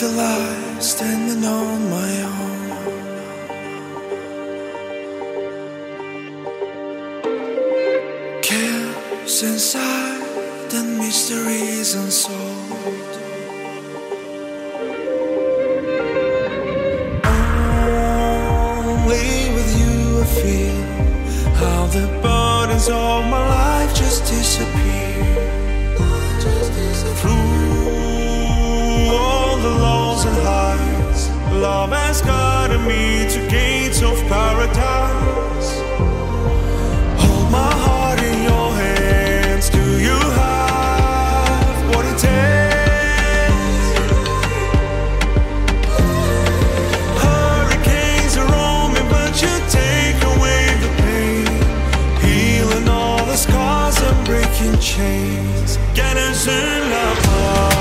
the light, standing on my own. Chaos inside and mysteries unsolved. Only with you I feel how the burdens of my life just disappear. Through all the lows and highs, love has guided me to gates of paradise. Hold my heart in your hands. Do you have what it takes? Hurricanes are roaming, but you take away the pain, healing all the scars and breaking chains. Get us in love.